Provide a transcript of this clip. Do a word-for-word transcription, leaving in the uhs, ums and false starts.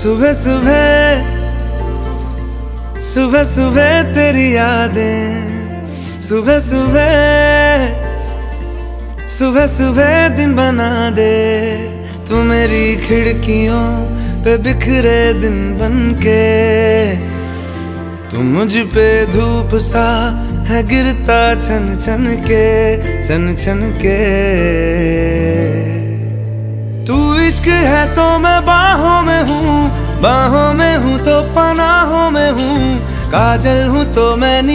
सुबह सुबह सुबह सुबह तेरी यादें, सुबह सुबह सुबह सुबह दिन बना दे। तू मेरी खिड़कियों पे बिखरे दिन बनके, तू मुझ पे धूप सा है गिरता छन छन के, छन छन के। तू इश्क है तो मैं बाहों में हूँ, बाहों में हूँ तो पनाहों में हूँ, काजल हूँ तो मैं